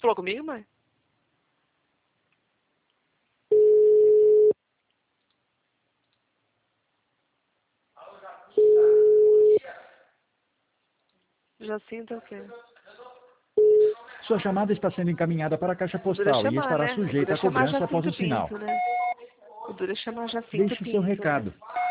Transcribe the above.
falou comigo, mãe? Jacinta o quê? Sua chamada está sendo encaminhada para a caixa postal e estará sujeita a cobrança após o sinal. Pinto, né? O duro é chamar Jacinta Deixe Pinto, seu né? recado.